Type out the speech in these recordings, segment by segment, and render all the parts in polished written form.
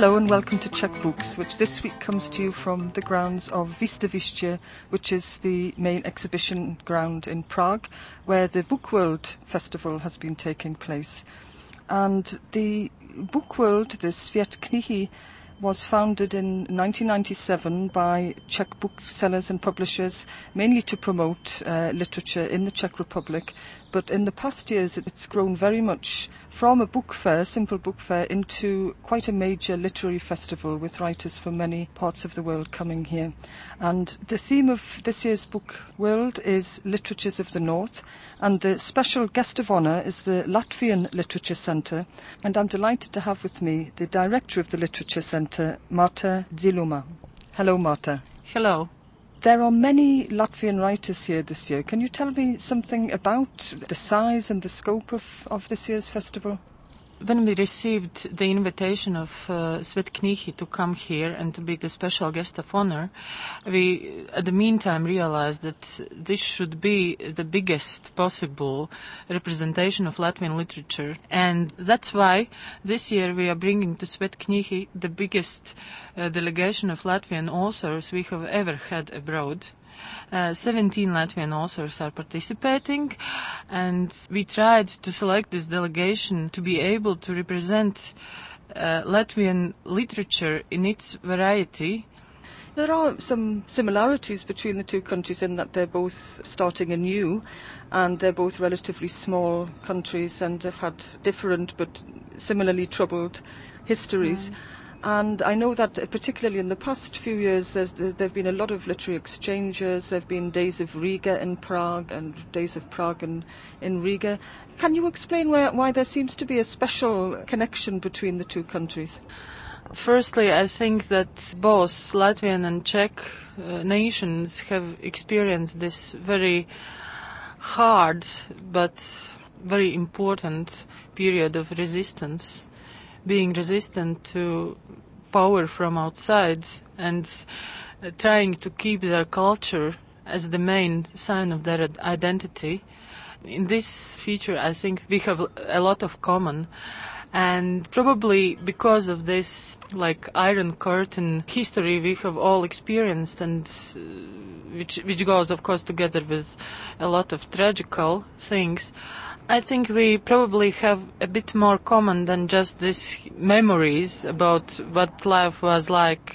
Hello and welcome to Czech Books, which this week comes to you from the grounds of Výstaviště, which is the main exhibition ground in Prague, where the Book World Festival has been taking place. And the Book World, the Svět knihy, was founded in 1997 by Czech booksellers and publishers, mainly to promote literature in the Czech Republic. But in the past years, it's grown very much from a book fair, simple book fair, into quite a major literary festival with writers from many parts of the world coming here. And the theme of this year's Book World is Literatures of the North, and the special guest of honour is the Latvian Literature Centre, and I'm delighted to have with me the director of the Literature Centre, Marta Dziluma. Hello, Marta. Hello. There are many Latvian writers here this year. Can you tell me something about the size and the scope of this year's festival? When we received the invitation of Svět knihy to come here and to be the special guest of honor, we at the meantime realized that this should be the biggest possible representation of Latvian literature. And that's why this year we are bringing to Svět knihy the biggest delegation of Latvian authors we have ever had abroad. 17 Latvian authors are participating, and we tried to select this delegation to be able to represent Latvian literature in its variety. There are some similarities between the two countries in that they're both starting anew, and they're both relatively small countries and have had different but similarly troubled histories. And I know that particularly in the past few years there have been a lot of literary exchanges. There have been Days of Riga in Prague and Days of Prague in Riga. Can you explain why there seems to be a special connection between the two countries? Firstly, I think that both Latvian and Czech nations have experienced this very hard but very important period of resistance, being resistant to power from outside and trying to keep their culture as the main sign of their identity. In this feature, I think we have a lot of common. And probably because of this, like, Iron Curtain history we have all experienced, and which goes, of course, together with a lot of tragical things, I think we probably have a bit more common than just these memories about what life was like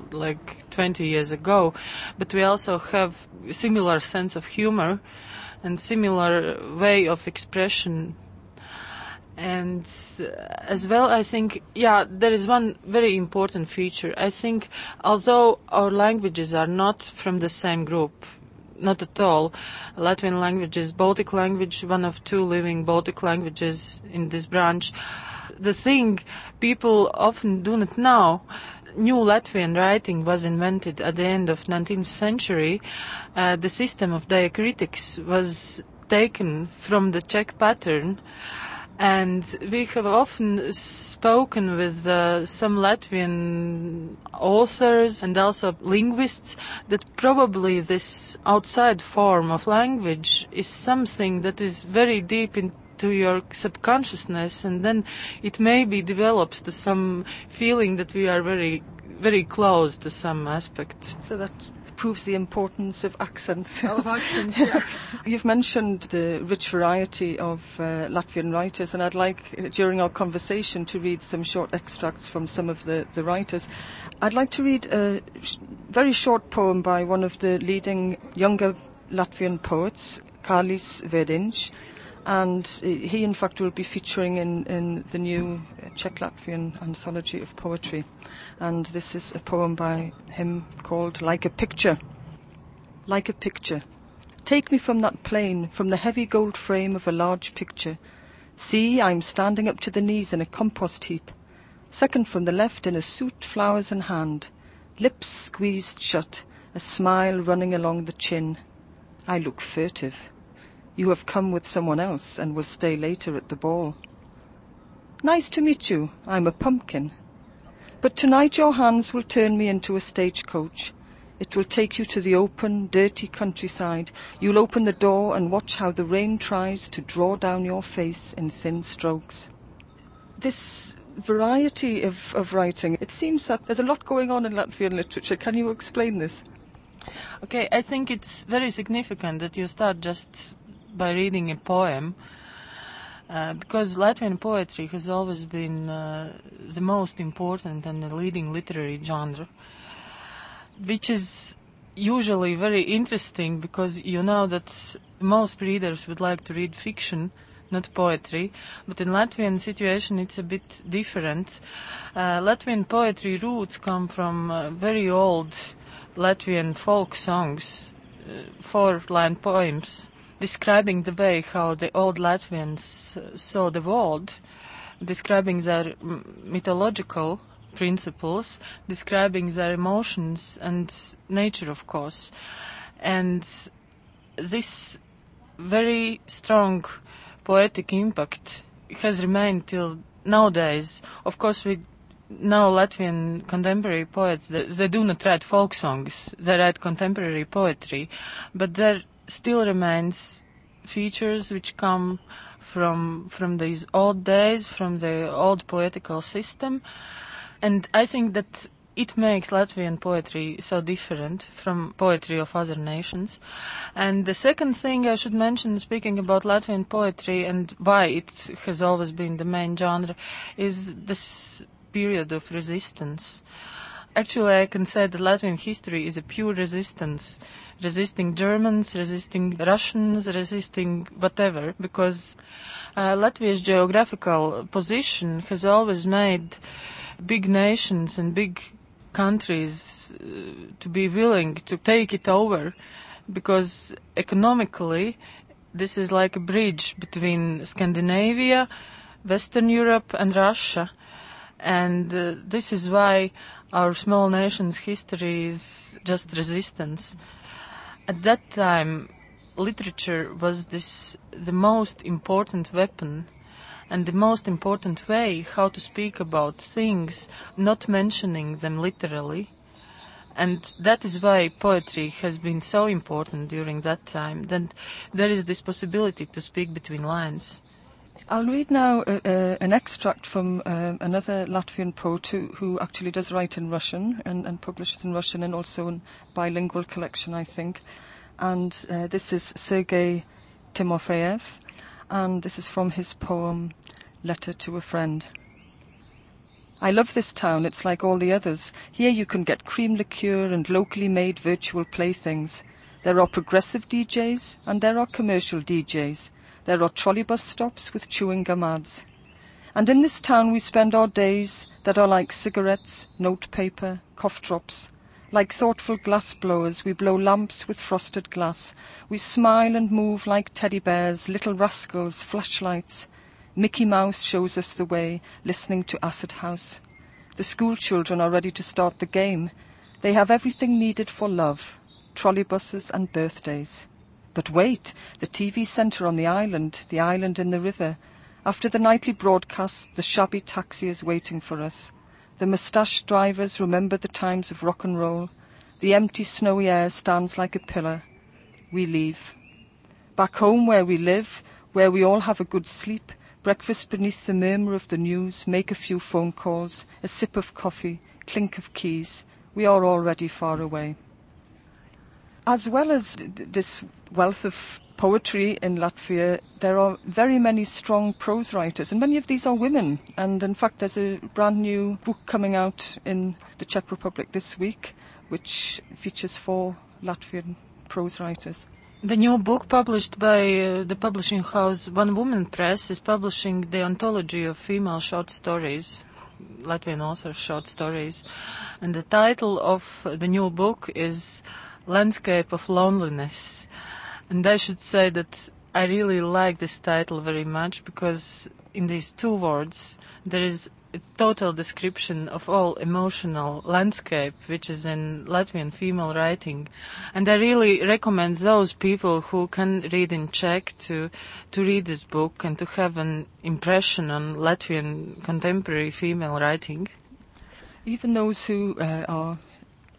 20 years ago. But we also have a similar sense of humor and similar way of expression. And as well, I think, there is one very important feature. I think although our languages are not from the same group, not at all. Latvian language is Baltic language, one of two living Baltic languages in this branch. The thing people often do not know, new Latvian writing was invented at the end of 19th century. The system of diacritics was taken from the Czech pattern. And we have often spoken with some Latvian authors and also linguists that probably this outside form of language is something that is very deep into your subconsciousness, and then it maybe develops to some feeling that we are very, very close to some aspect. So that proves the importance of accents. Of accents, yeah. You've mentioned the rich variety of Latvian writers, and I'd like, during our conversation, to read some short extracts from some of the writers. I'd like to read a very short poem by one of the leading younger Latvian poets, Kārlis Verdiņš, and he, in fact, will be featuring in the new Czech-Latvian anthology of poetry. And this is a poem by him called Like a Picture. Like a picture. Take me from that plane, from the heavy gold frame of a large picture. See, I'm standing up to the knees in a compost heap. Second from the left in a suit, flowers in hand. Lips squeezed shut, a smile running along the chin. I look furtive. You have come with someone else and will stay later at the ball. Nice to meet you. I'm a pumpkin. But tonight your hands will turn me into a stagecoach. It will take you to the open, dirty countryside. You'll open the door and watch how the rain tries to draw down your face in thin strokes. This variety of writing. It seems that there's a lot going on in Latvian literature. Can you explain this? Okay, I think it's very significant that you start just by reading a poem, because Latvian poetry has always been the most important and the leading literary genre, which is usually very interesting because you know that most readers would like to read fiction, not poetry, but in Latvian situation it's a bit different. Latvian poetry roots come from very old Latvian folk songs, 4-line poems, describing the way how the old Latvians saw the world, describing their mythological principles, describing their emotions and nature, of course. And this very strong poetic impact has remained till nowadays. Of course, we now Latvian contemporary poets, they do not write folk songs, they write contemporary poetry, but there still remains features which come from these old days, from the old poetical system. And I think that it makes Latvian poetry so different from poetry of other nations. And the second thing I should mention, speaking about Latvian poetry and why it has always been the main genre, is this period of resistance. Actually, I can say that Latvian history is a pure resistance, resisting Germans, resisting Russians, resisting whatever, because Latvia's geographical position has always made big nations and big countries to be willing to take it over, because economically this is like a bridge between Scandinavia, Western Europe and Russia, and this is why our small nation's history is just resistance. At that time, literature was the most important weapon and the most important way how to speak about things, not mentioning them literally. And that is why poetry has been so important during that time. Then there is this possibility to speak between lines. I'll read now an extract from another Latvian poet who actually does write in Russian and publishes in Russian and also in bilingual collection, I think. And this is Sergei Timofeyev, and this is from his poem Letter to a Friend. I love this town, it's like all the others. Here you can get cream liqueur and locally made virtual playthings. There are progressive DJs and there are commercial DJs. There are trolleybus stops with chewing gum ads. And in this town we spend our days that are like cigarettes, notepaper, cough drops. Like thoughtful glass blowers, we blow lamps with frosted glass. We smile and move like teddy bears, little rascals, flashlights. Mickey Mouse shows us the way, listening to Acid House. The school children are ready to start the game. They have everything needed for love, trolleybuses and birthdays. But wait, the TV centre on the island in the river. After the nightly broadcast, the shabby taxi is waiting for us. The moustached drivers remember the times of rock and roll. The empty snowy air stands like a pillar. We leave. Back home where we live, where we all have a good sleep, breakfast beneath the murmur of the news, make a few phone calls, a sip of coffee, clink of keys. We are already far away. As well as this wealth of poetry in Latvia, there are very many strong prose writers, and many of these are women. And in fact, there's a brand new book coming out in the Czech Republic this week, which features 4 Latvian prose writers. The new book published by the publishing house One Woman Press is publishing the anthology of female short stories, Latvian authors' short stories. And the title of the new book is Landscape of Loneliness. And I should say that I really like this title very much, because in these 2 words there is a total description of all emotional landscape which is in Latvian female writing. And I really recommend those people who can read in Czech to read this book and to have an impression on Latvian contemporary female writing. Even those who are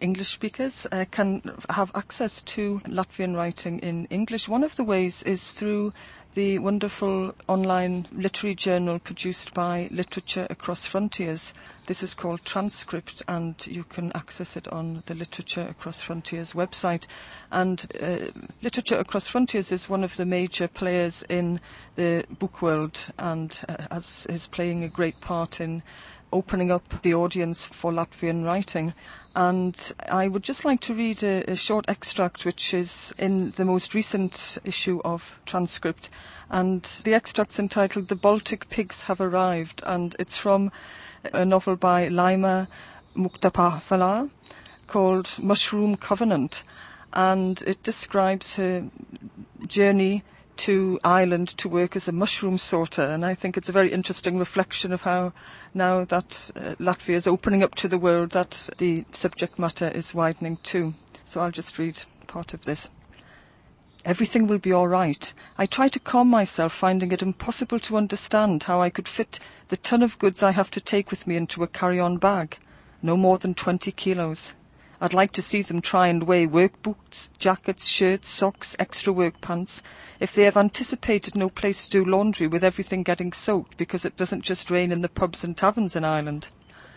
English speakers can have access to Latvian writing in English. One of the ways is through the wonderful online literary journal produced by Literature Across Frontiers. This is called Transcript, and you can access it on the Literature Across Frontiers website. And Literature Across Frontiers is one of the major players in the book world, and is playing a great part in opening up the audience for Latvian writing. And I would just like to read a short extract which is in the most recent issue of Transcript. And the extract's entitled "The Baltic Pigs Have Arrived," and it's from a novel by Laima Muktapavala called Mushroom Covenant. And it describes her journey to Ireland to work as a mushroom sorter, and I think it's a very interesting reflection of how now that Latvia is opening up to the world, that the subject matter is widening too. So I'll just read part of this. Everything will be all right. I try to calm myself, finding it impossible to understand how I could fit the ton of goods I have to take with me into a carry-on bag. No more than 20 kilos. I'd like to see them try and weigh work boots, jackets, shirts, socks, extra work pants, if they have anticipated no place to do laundry with everything getting soaked because it doesn't just rain in the pubs and taverns in Ireland.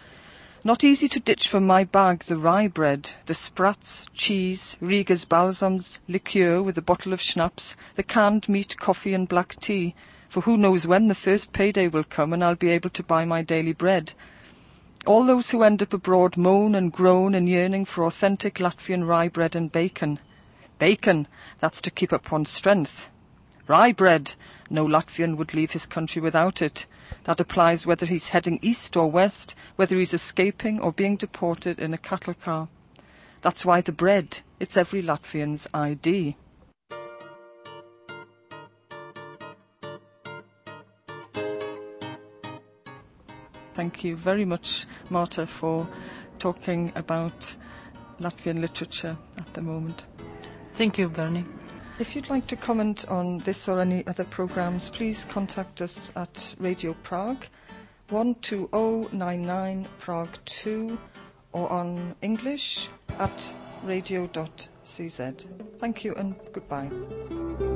Not easy to ditch from my bag the rye bread, the sprats, cheese, Riga's balsams, liqueur with a bottle of schnapps, the canned meat, coffee and black tea, for who knows when the first payday will come and I'll be able to buy my daily bread. All those who end up abroad moan and groan and yearning for authentic Latvian rye bread and bacon. Bacon, that's to keep up one's strength. Rye bread, no Latvian would leave his country without it. That applies whether he's heading east or west, whether he's escaping or being deported in a cattle car. That's why the bread, it's every Latvian's ID. Thank you very much, Marta, for talking about Latvian literature at the moment. Thank you, Bernie. If you'd like to comment on this or any other programmes, please contact us at Radio Prague, 12099 Prague 2, or on English at radio.cz. Thank you and goodbye.